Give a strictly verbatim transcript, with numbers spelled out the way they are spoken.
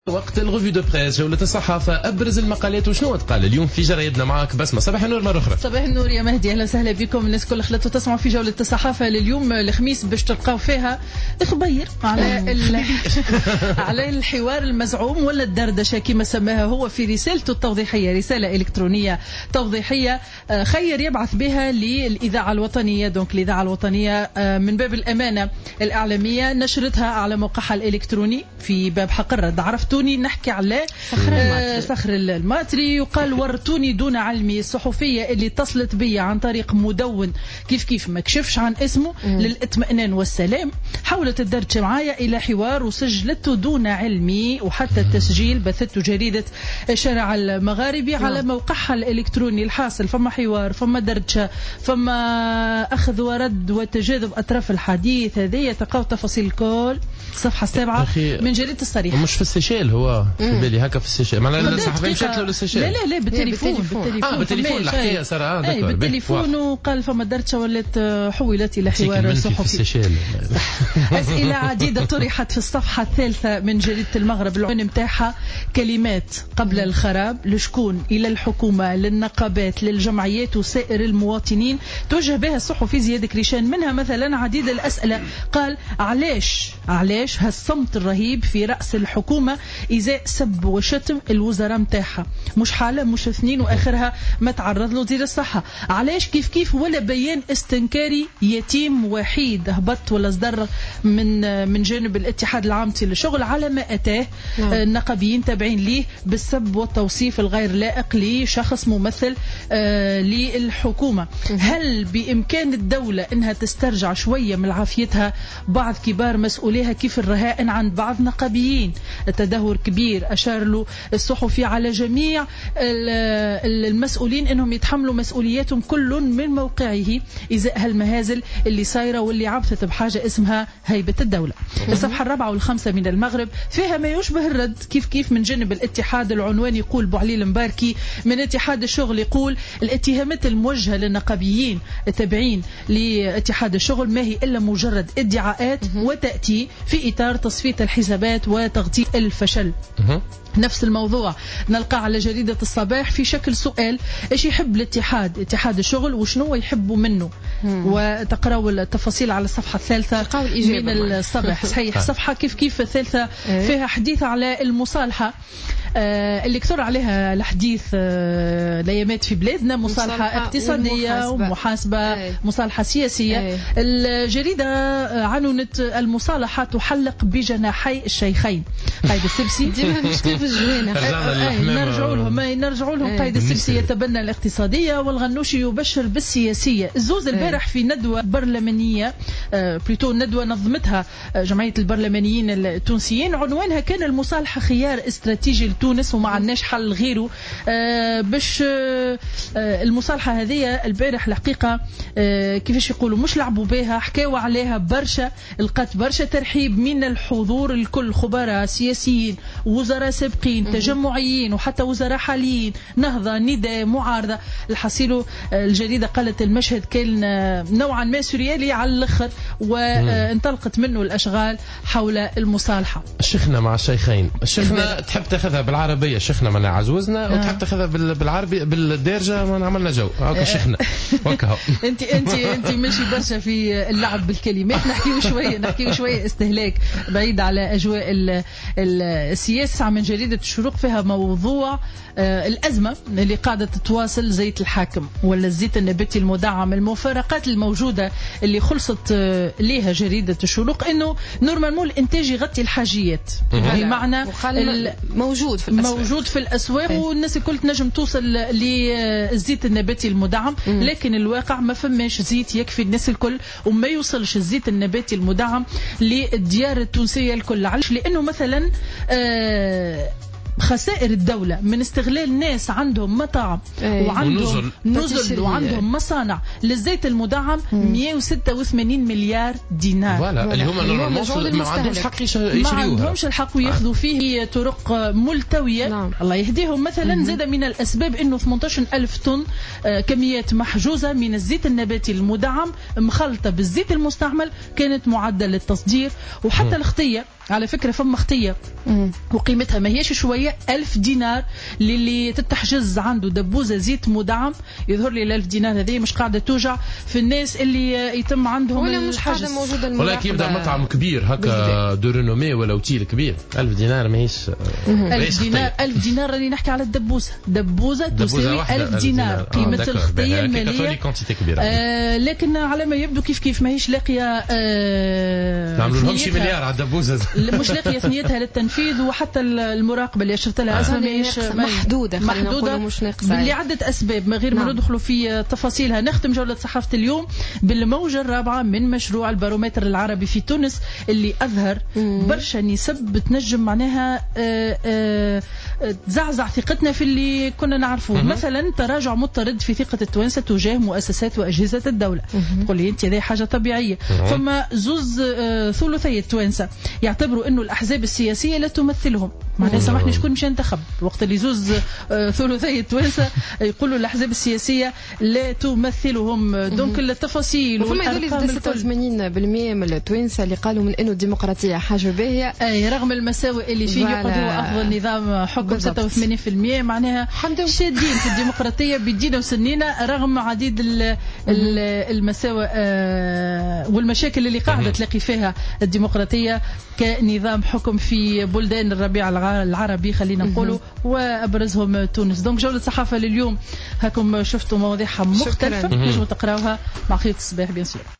وقت الغوفي دو بريس جولة الصحافة، أبرز المقالات وشنو تقال اليوم في جرايدنا. معك بسمة. صباح النور مرة أخرى. صباح النور يا مهدي، أهلا وسهلا بكم الناس كل خلطوا تسمعوا في جولة الصحافة لليوم الخميس، باش تلقاو فيها إخبير على على الحوار المزعوم ولا الدردشة كما سماها هو في رسالته التوضيحية، رسالة إلكترونية توضيحية خير يبعث بها للإذاعة الوطنية. دونك الإذاعة الوطنية من باب الأمانة الإعلامية نشرتها على موقعها الإلكتروني في باب حق الرد. عرفتوني نحكي على صخر الماتري، وقال ورتوني دون علمي الصحفية اللي اتصلت بي عن طريق مدون كيف كيف ما كشفش عن اسمه م. للإطمئنان والسلام، حاولت الدرجة معايا إلى حوار وسجلته دون علمي، وحتى التسجيل بثته جريدة الشارع المغاربي م. على موقعها الإلكتروني. الحاصل فما حوار، فما درجة، فما أخذ ورد وتجاذب أطراف الحديث. هذه تلقاو تفاصيل الكل الصفحة السابعة من جريدة الصريح. مش في السيشيل هو في بالي هكا في السيشيل، معناها الصحفيين مشاكل للسيشيل. لا لا لا بالتليفون بالتليفون اه بالتليفون الحكايه صار اه داكور بالتليفون. وقال فما درجة ولات حولت الى حوار صحفي. اسئله عديده طرحت في الصفحه الثالثه من جريده المغرب. العنوان نتاعها كلمات قبل الخراب، لشكون؟ الى الحكومه، للنقابات، للجمعيات وسائر المواطنين، توجه بها الصحفي زياد كريشان. منها مثلا عديد الاسئله، قال علاش علاش هالصمت الرهيب في راس الحكومه ازاء سب وشتم الوزراء نتاعها؟ مش حاله مش اثنين واخرها ما تعرض له وزير الصحه. علاش كيف كيف ولا بيان استنكاري يتيم وحيد هبط ولا صدر من من جانب الاتحاد العام للشغل على ما اتاه نعم. النقابيين تابعين ليه بالسب والتوصيف الغير لائق لشخص ممثل آه للحكومه. هل بامكان الدوله انها تسترجع شويه من عافيتها؟ بعض كبار مسؤوليها كيف الرهائن عند بعض نقابيين، التدهور كبير. اشار له الصحفي على جميع المسؤولين انهم يتحملوا مسؤولياتهم كل من موقعه ازاء هالمهازل اللي صايره واللي عبثت بحاجه اسمها هيبه الدوله. الصفحه الرابعه والخامسه من المغرب فيها ما يشبه الرد كيف كيف من جانب الاتحاد. العنوان يقول بوعليل مباركي من اتحاد الشغل يقول الاتهامات الموجهه للنقابيين التابعين لاتحاد الشغل ما هي الا مجرد ادعاءات وتاتي في اطار تصفيه الحسابات وتغطيه الفشل. نفس الموضوع نلقى على جريدة الصباح في شكل سؤال: ايش يحب الاتحاد اتحاد الشغل وشنو يحبوا منه؟ وتقرأوا التفاصيل على الصفحة الثالثة من الصباح. صحيح الصفحة كيف كيف الثالثة فيها حديث على المصالحة آه اللي كثر عليها الحديث آه الايامات في بلادنا، مصالحة, مصالحة اقتصادية ومحاسبة ايه. مصالحة سياسية ايه. الجريدة عنونت المصالحة تحلق بجناحي الشيخين. قايد السبسي ديما نشتي في الجوانح نرجعوا لهم نرجعوا لهم قايد السبسي يتبنى الاقتصادية والغنوشي يبشر بالسياسية. الزوز البارح في ندوة برلمانية آه بلوتو ندوة نظمتها جمعية البرلمانيين التونسيين، عنوانها كان المصالحة خيار استراتيجي تونس وما عندناش حل غيره. آه باش آه المصالحة هذه البارح الحقيقة آه كيفاش يقولوا مش لعبوا بها، حكاوا عليها برشا، لقات برشا ترحيب من الحضور الكل، خبراء سياسيين، وزراء سابقين، تجمعيين، وحتى وزراء حاليين، نهضة، نداء، معارضة. الحصيلو الجريدة قالت المشهد كان نوعا ما سوريالي على الاخر، وانطلقت منه الاشغال حول المصالحة. الشيخنا مع الشيخين، الشيخنا تحب تاخذها بالعربيه شيخنا منا عزوزنا آه. وتحب تاخذها بالعربي بالدارجه ما عملنا جو هكا شيخنا هكا. انت انت انت ماشي برشا في اللعب بالكلمات. نحكيو شويه نحكيو شويه استهلاك بعيد على اجواء السياسه. من جريده الشروق فيها موضوع آه الازمه اللي قاعده تتواصل زيت الحاكم ولا الزيت النباتي المدعم. المفارقات الموجوده اللي خلصت آه ليها جريده الشروق انه نورمالمون الانتاج يغطي الحاجيات، بمعنى موجود في الأسواق. موجود في الأسواق والناس الكل تنجم توصل للزيت النباتي المدعم، لكن الواقع ما فماش زيت يكفي الناس الكل، وما يوصلش الزيت النباتي المدعم للديار التونسية الكل. علاش؟ لأنه مثلا آه خسائر الدولة من استغلال ناس عندهم مطاعم أيه. وعندهم نزل وعندهم مصانع للزيت المدعم مئة وستة وثمانين مليار دينار. فوالا اللي هما ما عندهمش حق يشريوها، ما عندهمش الحق وياخذوا فيه طرق ملتوية. نعم. الله يهديهم. مثلا زاد من الأسباب أنه ثمانية عشر ألف طن كميات محجوزة من الزيت النباتي المدعم مخلطة بالزيت المستعمل كانت معدة للتصدير. وحتى الخطية على فكرة فما خطية وقيمتها ما هيش شوية، ألف دينار للي تتحجز عنده دبوزة زيت مدعم. يظهر لي الألف دينار هذه مش قاعدة توجع في الناس اللي يتم عندهم ولا مش قاعدة موجودة المراقبة، ولا كيف يبدأ مطعم كبير هكا دو رينومي ولا اوتيل كبير. ألف دينار ماهيش ألف دينار. ألف دينار راني نحكي على الدبوزة، دبوزة تساوي ألف دينار قيمة الخطية المالية. آه لكن على ما يبدو كيف كيف ماهيش لاقية آه نعملوا لهم شي مليار على الدبوزة مش لاقية ثنيتها للتنفيذ، وحتى المراقبة اللي أشرت لها أزمة ماهيش محدودة محدودة مش ناقصة لعدة أسباب ما غير ما نعم. ندخلوا في تفاصيلها. نختم جولة صحافة اليوم بالموجة الرابعة من مشروع البارومتر العربي في تونس اللي أظهر مم. برشا نسب تنجم معناها تزعزع ثقتنا في اللي كنا نعرفوه. مثلا تراجع مضطرد في ثقة التوانسة تجاه مؤسسات وأجهزة الدولة. تقول لي أنت هذه حاجة طبيعية. مم. فما زوز ثلثي التوانسة يعتبروا أنه الأحزاب السياسية لا تمثلهم. معناها سامحني شكون مش ينتخب وقت اللي زوز ثلثي التوانسة يقولوا الأحزاب السياسية لا تمثلهم. دونك التفاصيل وفما يقولوا ستة وثمانين بالمئة من التوانسة اللي قالوا من انه الديمقراطيه حاجه باهيه، اي رغم المساوئ اللي فيه يقعد هو افضل نظام حكم ستة وثمانين بالمئة. معناها شادين في الديمقراطيه بدينا وسنينا رغم عديد المساوئ والمشاكل اللي قاعده تلاقي فيها الديمقراطيه كنظام حكم في بلدان الربيع العربي خلينا نقولوا وابرزهم تونس. دونك جوله الصحافه لليوم هاكم شفتوا مواضيعها مختلفه، تنجموا تقراوها مع خيط الصباح بيان سور.